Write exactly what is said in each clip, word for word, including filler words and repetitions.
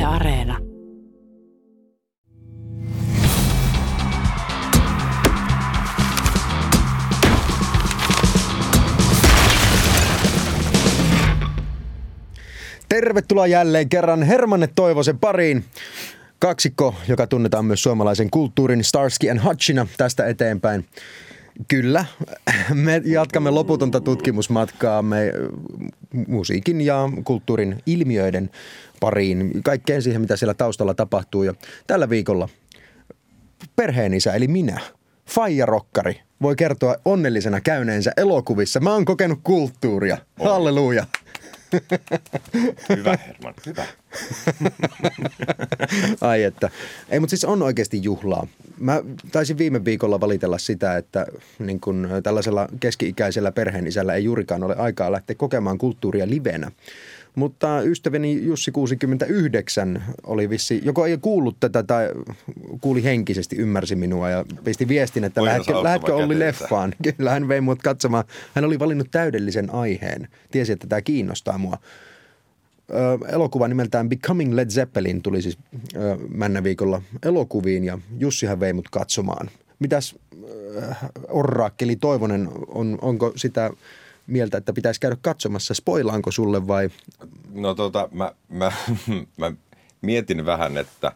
Areena. Tervetuloa jälleen kerran Hermanne Toivosen pariin. Kaksikko, joka tunnetaan myös suomalaisen kulttuurin Starsky and Hutchina tästä eteenpäin. Kyllä, me jatkamme loputonta tutkimusmatkaamme musiikin ja kulttuurin ilmiöiden pariin. Kaikkeen siihen, mitä siellä taustalla tapahtuu. Ja tällä viikolla perheenisä, eli minä, faijarokkari, voi kertoa onnellisena käyneensä elokuvissa. Mä oon kokenut kulttuuria. Oi. Halleluja. Hyvä, Herman, hyvä. Ai että. Ei, mutta siis on oikeasti juhlaa. Mä taisin viime viikolla valitella sitä, että niin kun tällaisella keski-ikäisellä perheenisällä ei juurikaan ole aikaa lähteä kokemaan kulttuuria livenä. Mutta ystäväni Jussi kuusikymmentäyhdeksän oli vissi, joko ei kuullut tätä tai kuuli henkisesti, ymmärsi minua ja pisti viestin, että lähdekö, lähdekö Olli leffaan. Kyllä hän vei mut katsomaan. Hän oli valinnut täydellisen aiheen. Tiesi, että tämä kiinnostaa mua. Ö, elokuva nimeltään Becoming Led Zeppelin tuli siis ö, männä viikolla elokuviin ja Jussihan vei mut katsomaan. Mitäs ö, orraakkeli Toivonen, on, onko sitä mieltä, että pitäisi käydä katsomassa? Spoilaanko sulle vai? No tota, mä, mä, mä mietin vähän, että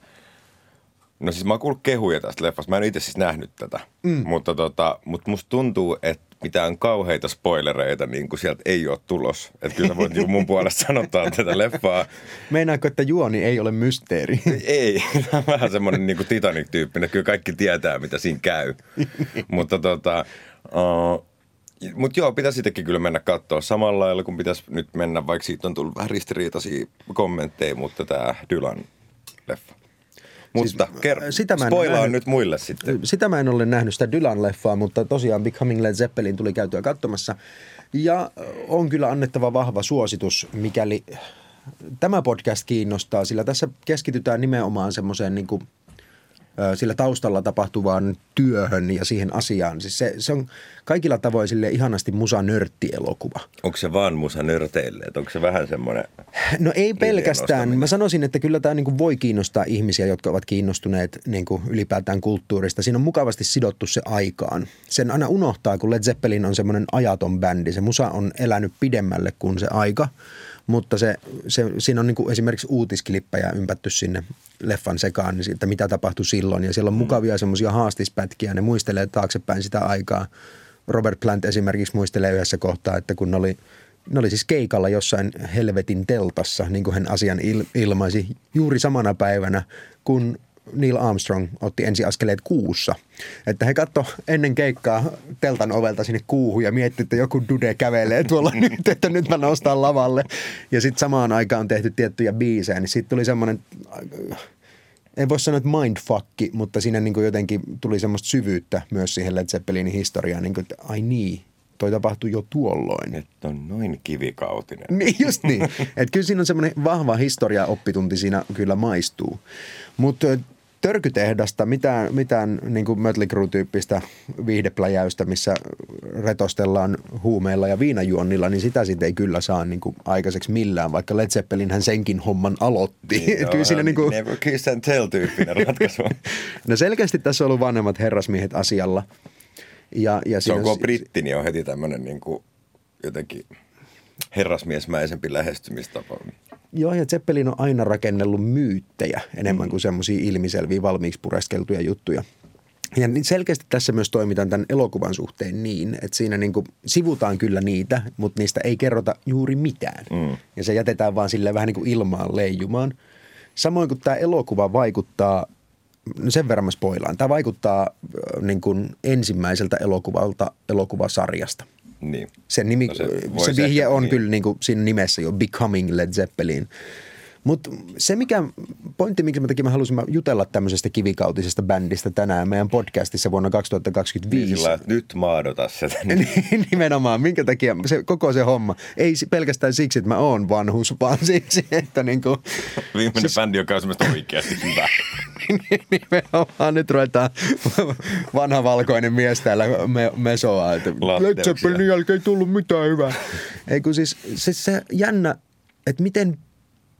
no siis mä oon kuullut kehuja tästä leffasta. Mä en itse siis nähnyt tätä, mm. mutta, tota, mutta musta tuntuu, että mitään kauheita spoilereita niin kuin sieltä ei ole tulos. Että kyllä sä voit niin mun puolesta sanottaa tätä leffaa. Meinaatko, että juoni ei ole mysteeri? Ei, tämä on vähän semmoinen niin kuin Titanic-tyyppinen. Kyllä kaikki tietää, mitä siinä käy. Mutta tota... Uh, Mutta joo, pitäisi sitäkin kyllä mennä katsoa samalla lailla, kun pitäisi nyt mennä, vaikka siitä on tullut vähän ristiriitaisia kommentteja, mutta tämä Dylan leffa. Mutta siis, ker- spoilaa nyt muille sitten. Sitä mä en ole nähnyt sitä Dylan-leffaa, mutta tosiaan Becoming Led Zeppelin tuli käytyä katsomassa. Ja on kyllä annettava vahva suositus, mikäli tämä podcast kiinnostaa, sillä tässä keskitytään nimenomaan semmoiseen niin kuin sillä taustalla tapahtuvaan työhön ja siihen asiaan. Siis se, se on kaikilla tavoin sille ihanasti musanörtti-elokuva. Onko se vaan musanörteille? Onko se vähän semmoinen? No ei pelkästään. Mä sanoisin, että kyllä tämä niinku voi kiinnostaa ihmisiä, jotka ovat kiinnostuneet niinku ylipäätään kulttuurista. Siinä on mukavasti sidottu se aikaan. Sen aina unohtaa, kun Led Zeppelin on semmoinen ajaton bändi. Se musa on elänyt pidemmälle kuin se aika. Mutta se, se, siinä on niin kuin esimerkiksi uutisklippejä ympätty sinne leffan sekaan, niin siitä, mitä tapahtui silloin. Ja siellä on mukavia semmoisia haastispätkiä, ne muistelee taaksepäin sitä aikaa. Robert Plant esimerkiksi muistelee yhdessä kohtaa, että kun ne oli, ne oli siis keikalla jossain helvetin teltassa, niin kuin hän asian il, ilmaisi juuri samana päivänä, kun Neil Armstrong otti ensiaskeleet kuussa. Että he katso ennen keikkaa teltan ovelta sinne kuuhun ja mietti, että joku dude kävelee tuolla nyt, että nyt mä nostan lavalle. Ja sitten samaan aikaan on tehty tiettyjä biisejä, niin sitten tuli semmoinen, en voi sanoa, että mindfuckki, mutta siinä niin kuin jotenkin tuli semmoista syvyyttä myös siihen Led Zeppelinin historiaan, niin kuin, että ai niin, toi tapahtui jo tuolloin. Että on noin kivikautinen. Niin, just niin. Että kyllä siinä on semmoinen vahva historia-oppitunti siinä kyllä maistuu. Mutta törkytehdasta, mitään, mitään niin kuin Mötley Crue-tyyppistä viihdepläjäystä, missä retostellaan huumeilla ja viinajuonnilla, niin sitä sitten ei kyllä saa niin kuin aikaiseksi millään, vaikka Led Zeppelin hän senkin homman aloitti. Niin, kyllä siinä niin kuin never kiss and tell -tyyppinen ratkaisu. No selkeästi tässä on ollut vanhemmat herrasmiehet asialla. Ja, ja se on, kun on britti, niin on heti tämmöinen niin kuin jotenkin herrasmiesmäisempi lähestymistapa. Joo, ja Zeppelin on aina rakennellut myyttejä enemmän mm. kuin semmoisia ilmiselviä valmiiksi pureskeltuja juttuja. Ja selkeästi tässä myös toimitaan tämän elokuvan suhteen niin, että siinä niin kuin sivutaan kyllä niitä, mutta niistä ei kerrota juuri mitään. Mm. Ja se jätetään vaan silleen vähän niin kuin ilmaan leijumaan. Samoin kuin tämä elokuva vaikuttaa, no sen verran mä spoilaan, tämä vaikuttaa niin kuin ensimmäiseltä elokuvalta elokuvasarjasta. Niin. Se, nimi, no se, se vihje on niin. Kyllä niin kuin siinä nimessä jo Becoming Led Zeppelin. Mutta se mikä pointti, minkä takia mä halusin jutella tämmöisestä kivikautisesta bändistä tänään meidän podcastissa vuonna kaksituhattakaksikymmentäviisi. Niin sillä, että nyt maadota sitä. Nimenomaan, minkä takia se, koko se homma. Ei pelkästään siksi, että mä oon vanhus, vaan siksi, että niinku viimeinen siis bändi, joka on semmoista oikeasti hyvä. Nimenomaan, nyt ruvetaan vanha valkoinen mies täällä me, mesoa, että Led Zeppelin jälkeen ei tullut mitään hyvää. Ei kun siis se, se jännä, että miten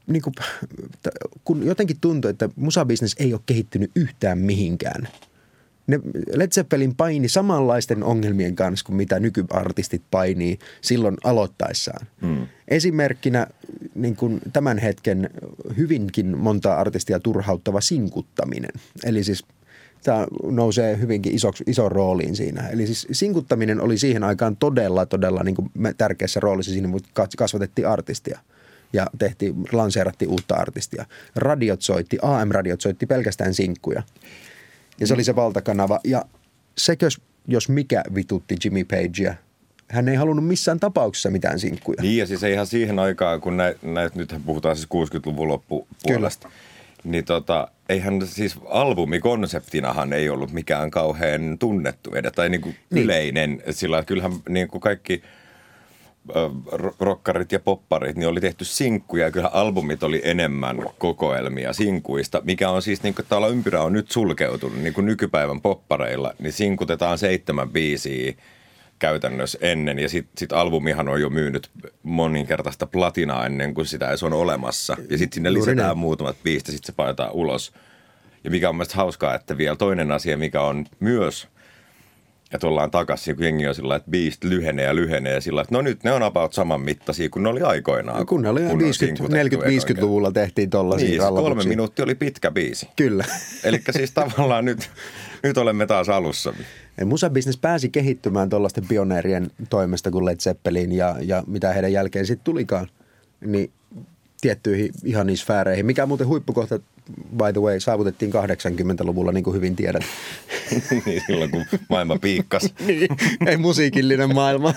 niin kuin, kun jotenkin tuntuu, että musabisnes ei ole kehittynyt yhtään mihinkään. Ne Led Zeppelin paini samanlaisten ongelmien kanssa kuin mitä nykyartistit painii silloin aloittaessaan. Mm. Esimerkkinä niin kuin tämän hetken hyvinkin monta artistia turhauttava sinkuttaminen. Eli siis tämä nousee hyvinkin isoksi, iso rooliin siinä. Eli siis sinkuttaminen oli siihen aikaan todella, todella niin kuin tärkeässä roolissa siinä, mutta kasvatettiin artistia. Ja tehtiin, lanseerattiin uutta artistia. Radiot soitti, A M-radiot soitti pelkästään sinkkuja. Ja se oli se valtakanava. Ja sekö, jos mikä vitutti Jimmy Pagea, hän ei halunnut missään tapauksessa mitään sinkkuja. Niin ja siis ihan siihen aikaan, kun näitä, näit, nythän puhutaan siis kuusikymmentäluvun loppupuolesta. Niin tota, eihän siis albumikonseptinahan ei ollut mikään kauhean tunnettu edes, tai niinku niin. yleinen. Sillä kyllähän niinku kaikki rokkarit ja popparit, niin oli tehty sinkkuja ja kyllä albumit oli enemmän kokoelmia sinkuista, mikä on siis niin kuin täällä ympyrä on nyt sulkeutunut, niin kuin nykypäivän poppareilla, niin sinkutetaan seitsemän biisiä käytännössä ennen ja sitten sit albumihan on jo myynyt moninkertaista platinaa ennen kuin sitä ei ole olemassa ja sitten sinne lisätään Juuri muutamat biisit ja sitten se painetaan ulos. Ja mikä on mielestäni hauskaa, että vielä toinen asia, mikä on myös ja tullaan takaisin, kun jengi on sillä että biisit lyhenee ja lyhenee ja sillä että no nyt ne on about saman mittaisia, kun ne oli aikoinaan. No kun ne oli neljäkymmentä-viisikymmentäluvulla tehtiin tollaisia niin, rallatuksia. Kolme minuuttia oli pitkä biisi. Kyllä. Eli siis tavallaan nyt, nyt olemme taas alussa. Musabisnes pääsi kehittymään tuollaisten pioneerien toimesta kuin Led Zeppelin ja, ja mitä heidän jälkeen sitten tulikaan, niin tiettyihin ihaniin sfääreihin. Mikä muuten huippukohta, by the way, saavutettiin kahdeksankymmentäluvulla, niin kuin hyvin tiedät. Niin, silloin kun maailma piikkasi. Niin, ei musiikillinen maailma.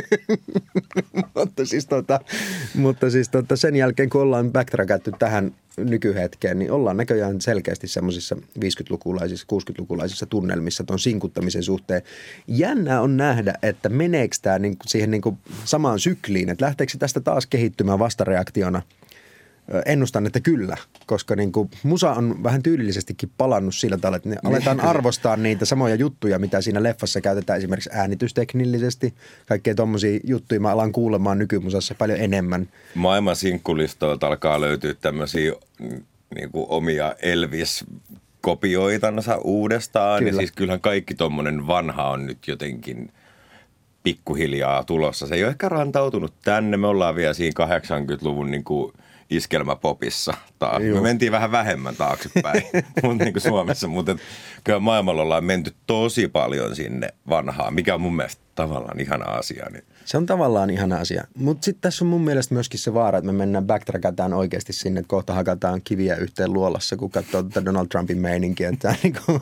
mutta siis, tota, mutta siis tota, sen jälkeen, kun ollaan backtrackattu tähän nykyhetkeen, niin ollaan näköjään selkeästi semmoisissa viisikymmentälukulaisissa, kuusikymmentälukulaisissa tunnelmissa ton sinkuttamisen suhteen. Jännää on nähdä, että meneekö tämä niin siihen niin samaan sykliin, että lähteekö se tästä taas kehittymään vastareaktiona. Ennustan, että kyllä, koska niin kuin musa on vähän tyylillisestikin palannut sillä tavalla, että ne aletaan arvostaa niitä samoja juttuja, mitä siinä leffassa käytetään esimerkiksi äänitysteknillisesti. Kaikkea tommosia juttuja mä alan kuulemaan nykymusassa paljon enemmän. Maailman sinkkulistoilta alkaa löytyä tämmöisiä niin kuin omia Elvis-kopioitansa uudestaan. Kyllä. Ja siis kyllähän kaikki tommonen vanha on nyt jotenkin pikkuhiljaa tulossa. Se ei ole ehkä rantautunut tänne. Me ollaan vielä siinä kahdeksankymmentäluvun niin kuin iskelmäpopissa taas. Me mentiin vähän vähemmän taaksepäin mutta niin kuin Suomessa, mutta kyllä maailmalla ollaan menty tosi paljon sinne vanhaan, mikä on mun mielestä tavallaan ihana asia. Niin. Se on tavallaan ihana asia, mutta sitten tässä on mun mielestä myöskin se vaara, että me mennään backtrackataan oikeasti sinne, että kohta hakataan kiviä yhteen luolassa, kun katsoo tätä Donald Trumpin meininkiä. Että niin kuin,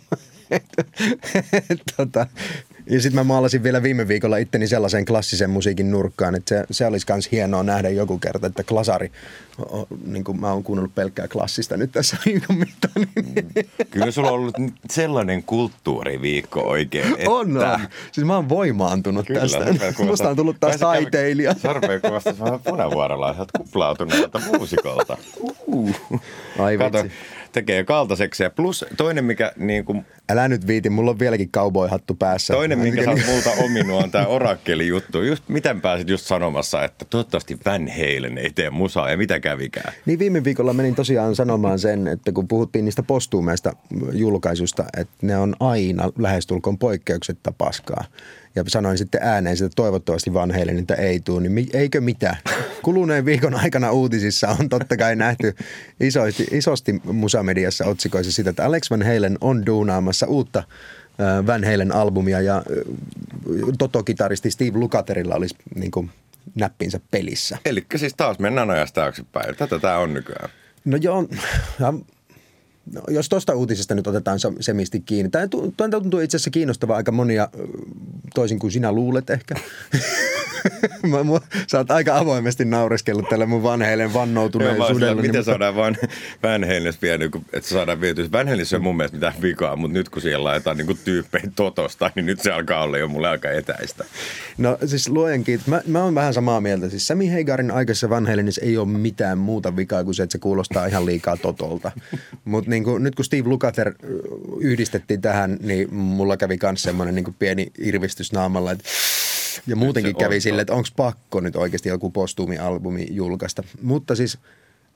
tota, ja sitten mä maalasin vielä viime viikolla itteni sellaisen klassisen musiikin nurkkaan, että se, se olisi myös hienoa nähdä joku kerta, että klasari, o, niin kuin mä oon kuunnellut pelkkää klassista nyt tässä viikon mittaan. Niin. Kyllä sulla on ollut sellainen kulttuuriviikko oikein, että... On, on. Siis mä oon voimaantunut Kyllä, tästä. Musta on tullut taas taiteilija. Sarpeen kuvasta vähän punavuorolaiset kuplautuneelta muusikolta. Uh. Ai Kato, vitsi. Tekee kaltaiseksi. Ja plus toinen, mikä niin kuin... Älä nyt viiti, mulla on vieläkin cowboy-hattu päässä. Toinen, minkä sä oot multa ominut, on tää orakkeli-juttu. Just, miten pääsit just sanomassa, että toivottavasti Van Halen ei tee musaa ja mitä kävikään? Niin viime viikolla menin tosiaan sanomaan sen, että kun puhuttiin niistä postuumeista julkaisusta, että ne on aina lähestulkoon poikkeuksetta paskaa. Ja sanoin sitten ääneen sitä, että toivottavasti Van Halen niitä ei tule, niin eikö mitään? Kuluneen viikon aikana uutisissa on totta kai nähty isosti, isosti musamediassa otsikoissa sitä, että Alex Van Halen on duunaamassa uutta Van Halen-albumia ja Toto-kitaristi Steve Lukatherilla olisi niin kuin näppinsä pelissä. Eli siis taas mennään ajasta taaksepäin. Tätä tämä on nykyään. No joo, no, jos tuosta uutisesta nyt otetaan semisti kiinni. Tämä tuntuu itse asiassa kiinnostavaa aika monia, toisin kuin sinä luulet ehkä. Mä, mä, sä oot aika avoimesti naureskellut tälle mun Van Halen vannoutuneisuudella. Miten saadaan Van, Van Halen vielä, että saadaan vietyä. Van Halenissa on mun mielestä mitään vikaa, mutta nyt kun siellä laitetaan niin tyyppejä Totosta, niin nyt se alkaa olla jo mulle aika etäistä. No siis luojan kiitos. Mä, mä oon vähän samaa mieltä. Siis Sammy Hagarin aikaisessa Van Halenissa ei ole mitään muuta vikaa kuin se, että se kuulostaa ihan liikaa Totolta. Mutta niin nyt kun Steve Lukather yhdistettiin tähän, niin mulla kävi myös semmoinen niin pieni irvistys naamalla, että ja muutenkin kävi silleen, että onko pakko nyt oikeasti joku postuumi-albumi julkaista. Mutta siis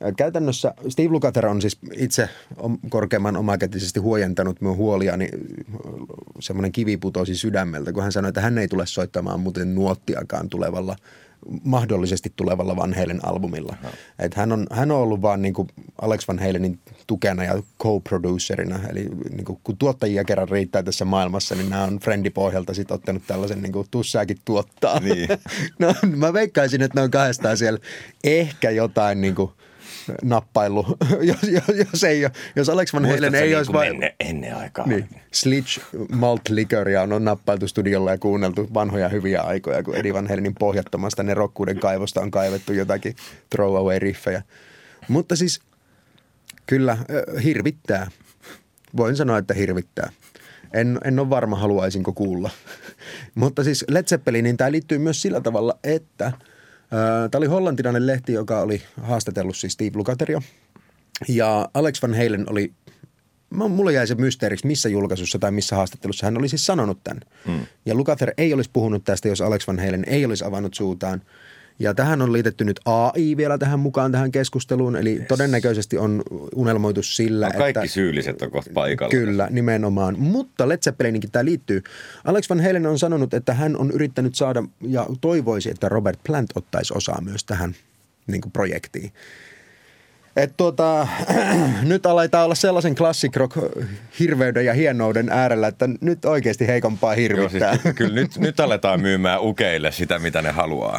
Käytännössä Steve Lukather on siis itse korkeamman omakätisesti huojentanut minun huoliani. Semmoinen kivi putosi sydämeltä, kun hän sanoi, että hän ei tule soittamaan muuten nuottiakaan tulevalla, mahdollisesti tulevalla Van Halen albumilla. No. Että hän, on, hän on ollut vaan niin kuin Alex Van Halenin tukena ja co-producerina. Eli niin kuin, kun tuottajia kerran riittää tässä maailmassa, niin nämä on Friendipohjalta sitten ottanut tällaisen niin kuin tussääkin tuottaa. Niin. No, mä veikkaisin, että ne on kahdestaan siellä ehkä jotain niin kuin nappailu, jos, jos, jos, ei, jos Alex Van Halen ei olisi vain ennen, ennen aikaa. Niin, Slitch Malt Liquoria on, on nappailtu studiolla ja kuunneltu vanhoja hyviä aikoja, kun Eddie Van Halenin pohjattomasta ne rokkuuden kaivosta on kaivettu jotakin throwaway-riffejä. Mutta siis kyllä äh, hirvittää. Voin sanoa, että hirvittää. En, en ole varma, haluaisinko kuulla. Mutta siis Led Zeppeliniin tämä liittyy myös sillä tavalla, että tämä oli hollantilainen lehti, joka oli haastatellut siis Steve Lukatheria. Ja Alex Van Halen oli, mulle jäi se mysteeriksi, missä julkaisussa tai missä haastattelussa hän oli siis sanonut tämän. Mm. Ja Lukather ei olisi puhunut tästä, jos Alex Van Halen ei olisi avannut suutaan. Ja tähän on liitetty nyt A I vielä tähän mukaan tähän keskusteluun, eli yes. todennäköisesti on unelmoitu sillä, no, kaikki että... kaikki syylliset on kohta paikalla. Kyllä, nimenomaan. Mutta Led Zeppelininkin tämä liittyy. Alex Van Halen on sanonut, että hän on yrittänyt saada ja toivoisi, että Robert Plant ottaisi osaa myös tähän niin kuin projektiin. Että tuota, nyt aletaan olla sellaisen classic rock hirveyden ja hienouden äärellä, että nyt oikeasti heikompaa hirvittää. Joo, siis, kyllä nyt, nyt aletaan myymään ukeille sitä, mitä ne haluaa.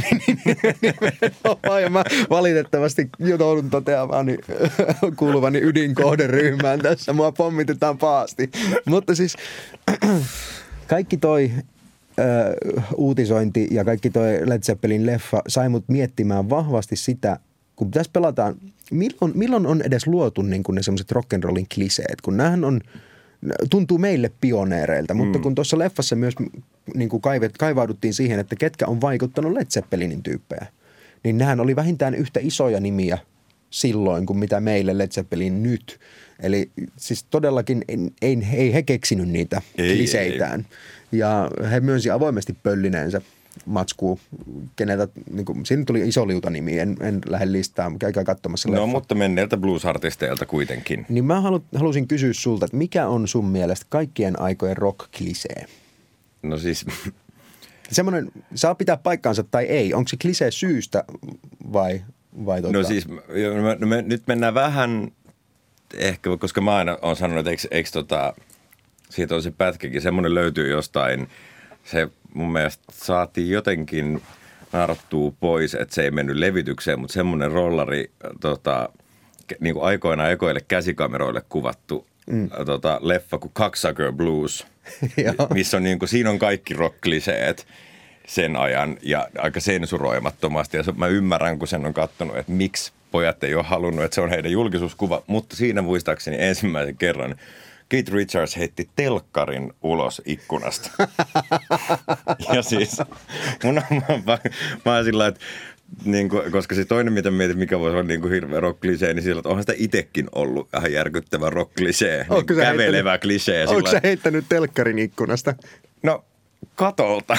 Ja mä valitettavasti joudun toteamaan niin, kuuluvani ydinkohderyhmään tässä. Mua pommitetaan pahasti. Mutta siis kaikki toi ö, uutisointi ja kaikki toi Led Zeppelin leffa sai mut miettimään vahvasti sitä, kun tässä pelataan, milloin, milloin on edes luotu niin kuin ne semmoiset rock'n'rollin kliseet, kun näähän on, tuntuu meille pioneereilta, mm. mutta kun tuossa leffassa myös niin kuin kaivet, kaivauduttiin siihen, että ketkä on vaikuttanut Led Zeppelinin tyyppejä, niin nehän oli vähintään yhtä isoja nimiä silloin kuin mitä meille Led Zeppelin nyt. Eli siis todellakin ei, ei he keksinyt niitä ei, kliseitään. Ei. Ja he myönsi avoimesti pöllineensä matskuu, keneltä, niin kuin, siinä tuli iso liuta nimi, en, en lähde listaan, käykää katsomassa leffa. No, mutta menneiltä blues-artisteilta kuitenkin. Niin mä halu, halusin kysyä sulta, että mikä on sun mielestä kaikkien aikojen rock-klisee? No siis... Semmoinen, saa pitää paikkaansa tai ei, onko se klisee syystä vai, vai tota? No siis, me, me, nyt mennään vähän, ehkä, koska mä aina olen sanonut, että eikö, eikö tota, siitä on se pätkäkin, semmoinen löytyy jostain, se mun mielestä saatiin jotenkin naarottua pois, että se ei mennyt levitykseen, mutta semmoinen rollari tota, niin kuin aikoinaan ekoille käsikameroille kuvattu mm. tota, leffa kuin Cocksucker Blues, missä on niin kuin, siinä on kaikki rock-kliseet sen ajan ja aika sensuroimattomasti. Ja mä ymmärrän, kun sen on katsonut, että miksi pojat ei ole halunnut, että se on heidän julkisuuskuva, mutta siinä muistaakseni ensimmäisen kerran Keith Richards heitti telkkarin ulos ikkunasta. Ja siis, mun, mä, mä, mä oon sillä että niin kuin, koska se toinen, mitä mietin, mikä voisi olla niin kuin hirveä rock-klisee, niin sillä, että onhan sitä itsekin ollut vähän järkyttävä rock-klisee, niin kävelevä klisee. Onko sä heittänyt telkkarin ikkunasta? No, katolta.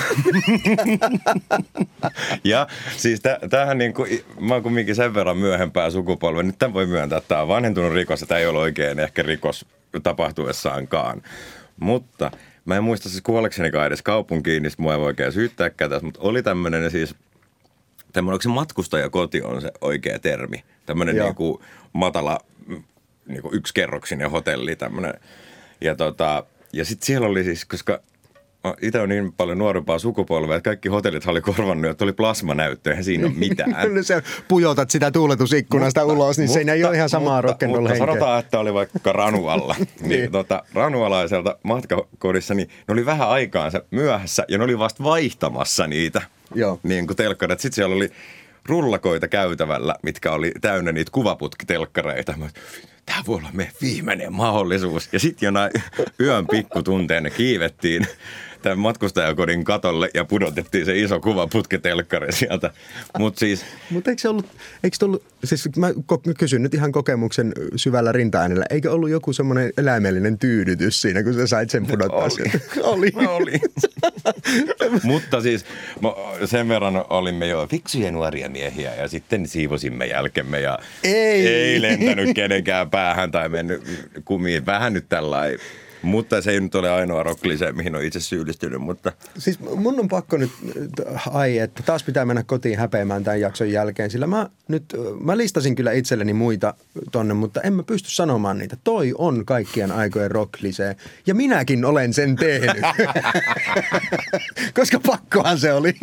Ja siis tämähän niin kuin, mä oon kumminkin sen verran myöhempää sukupolvea, nyt tämän voi myöntää, että tämä on vanhentunut rikos, ja tämä ei ole oikein ehkä rikos tapahtuessaankaan. Mutta mä en muista siis kuolleksenikaan edes kaupunkiin, niin mua ei voi oikein syyttääkään tässä, mutta oli tämmöinen siis, tämmöinen, onko se matkustajakoti on se oikea termi? Tämmöinen niin kuin matala, niin kuin yksikerroksinen hotelli tämmöinen. Ja, tota, ja sitten siellä oli siis, koska itse on niin paljon nuorempaa sukupolvea, että kaikki hotellit oli korvannut, että oli plasmanäyttö, eihän siinä ole mitään. Kyllä sä pujotat sitä tuuletusikkunasta mutta, ulos, niin mutta, se ei ole ihan samaa rock'n'roll henkeä. Sanotaan, että oli vaikka Ranualla. niin, niin. Tota, ranualaiselta matkakodissa, niin ne oli vähän aikaansa myöhässä ja ne oli vasta vaihtamassa niitä niin kuin telkkareita. Sitten siellä oli rullakoita käytävällä, mitkä oli täynnä niitä kuvaputkitelkkareita. tämä voi olla meidän viimeinen mahdollisuus. Ja sitten jonain yön pikkutunteena kiivettiin tämän matkustajakodin katolle ja pudotettiin se iso kuva putketelkkari sieltä. Mutta siis... Mutta eikö se ollut, eikö ollut, siis mä kysyn nyt ihan kokemuksen syvällä rinta-äänellä, eikö ollut joku semmoinen eläimellinen tyydytys siinä, kun sä sait sen pudottaa oli. sieltä? Oli. Oli. Mutta siis sen verran olimme jo fiksuja nuoria miehiä ja sitten siivosimme jälkemme ja ei, ei lentänyt kenenkään päähän tai mennyt kumiin. Vähän nyt tällainen. Mutta se ei nyt ole ainoa rock-lise, mihin on itse syyllistynyt, mutta... Siis mun on pakko nyt, ai että taas pitää mennä kotiin häpeämään tämän jakson jälkeen, sillä mä nyt, mä listasin kyllä itselleni muita tonne, mutta en mä pysty sanomaan niitä. Toi on kaikkien aikojen rock-lise ja minäkin olen sen tehnyt, koska pakkohan se oli.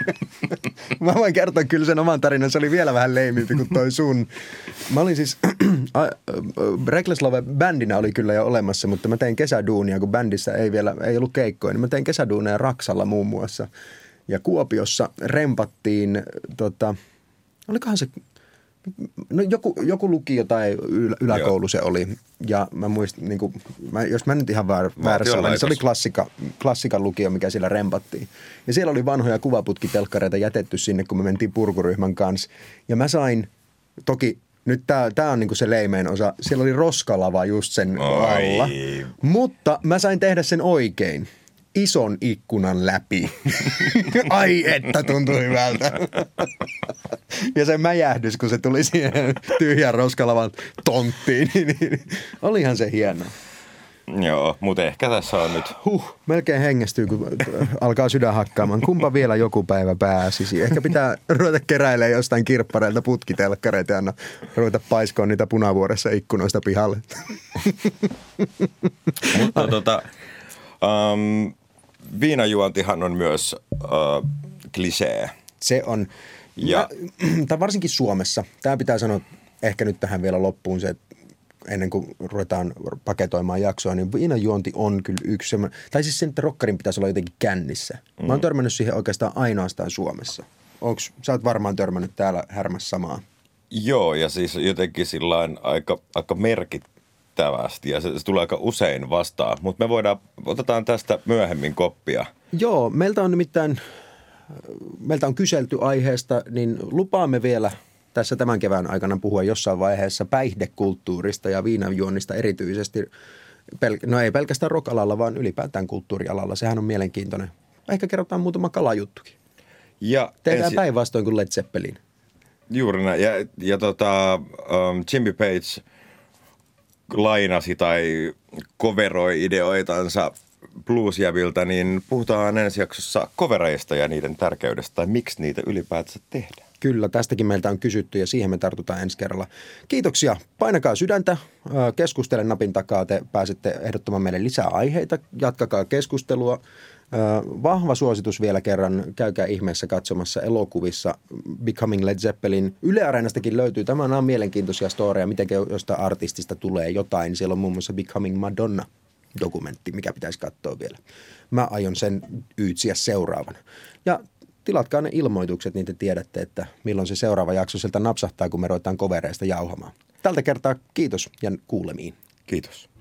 Mä voin kertoa kyllä sen oman tarinan, se oli vielä vähän leimimpi kuin toi sun. Mä olin siis, Reckless Love-bändinä oli kyllä jo olemassa, mutta mä tein kesäduunia, kun bändissä ei vielä, ei ollut keikkoja, niin mä tein kesäduunia Raksalla muun muassa. Ja Kuopiossa rempattiin, tota, olikohan se, no joku, joku lukio tai ylä, yläkoulu Joo. se oli. Ja mä muistin, niin kuin, mä, jos mä nyt ihan väär, väärässä olen, niin se oli klassika, klassikan lukio, mikä siellä rempattiin. Ja siellä oli vanhoja kuvaputkitelkkareita jätetty sinne, kun me mentiin purkuryhmän kanssa. Ja mä sain, toki nyt tää, tää on niinku se leimein osa. Siellä oli roskalava just sen Oi. alla. Mutta mä sain tehdä sen oikein. Ison ikkunan läpi. Ai että tuntui hyvältä. Ja se mäjähdys, kun se tuli siihen tyhjän roskalavan tonttiin. Niin olihan se hieno. Joo, mutta ehkä tässä on nyt... Huh, melkein hengästyy, kun alkaa sydän hakkaamaan. Kumpa vielä joku päivä pääsisi. Ehkä pitää ruveta keräilemään jostain kirppareilta putkitelkkareita ja ruveta paiskoon niitä Punavuoressa ikkunoista pihalle. Mutta tota, um, viinajuontihan on myös uh, klisee. Se on. Ja. Tai varsinkin Suomessa. Tämä pitää sanoa ehkä nyt tähän vielä loppuun se, että ennen kuin ruvetaan paketoimaan jaksoa, niin viinajuonti on kyllä yksi semmoinen, tai siis sen, että rokkarin pitäisi olla jotenkin kännissä. Mä oon törmännyt siihen oikeastaan ainoastaan Suomessa. Onks, sä oot varmaan törmännyt täällä härmässä samaa. Joo, ja siis jotenkin sillain aika, aika merkittävästi, ja se, se tulee aika usein vastaan. Mutta me voidaan, otetaan tästä myöhemmin koppia. Joo, meiltä on nimittäin, meiltä on kyselty aiheesta, niin lupaamme vielä tässä tämän kevään aikana puhua jossain vaiheessa päihdekulttuurista ja viinanjuonnista erityisesti. Pel- no ei pelkästään rock-alalla, vaan ylipäätään kulttuurialalla. Sehän on mielenkiintoinen. Ehkä kerrotaan muutama kalajuttukin. Ja tehdään ensi... päinvastoin kuin Led Zeppelin. Juuri näin. Ja, ja tota, um, Jimmy Page lainasi tai coveroi ideoitansa bluesjäviltä, niin puhutaan ensi jaksossa covereista ja niiden tärkeydestä tai miksi niitä ylipäätänsä tehdään. Kyllä, tästäkin meiltä on kysytty ja siihen me tartutaan ensi kerralla. Kiitoksia. Painakaa sydäntä, keskustele napin takaa, te pääsette ehdottamaan meille lisää aiheita, jatkakaa keskustelua. Vahva suositus vielä kerran, käykää ihmeessä katsomassa elokuvissa Becoming Led Zeppelin. Yle Areenastakin löytyy, tämä on mielenkiintoisia storeja, miten jostain artistista tulee jotain. Siellä on muun muassa Becoming Madonna-dokumentti, mikä pitäisi katsoa vielä. Mä aion sen yytsiä seuraavana. Ja tilatkaa ne ilmoitukset, niin te tiedätte, että milloin se seuraava jakso sieltä napsahtaa, kun me ruvetaan kovereista jauhamaan. Tältä kertaa kiitos ja kuulemiin. Kiitos.